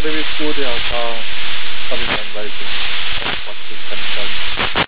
deve pure in realtà fare un analyzing of what is concerned.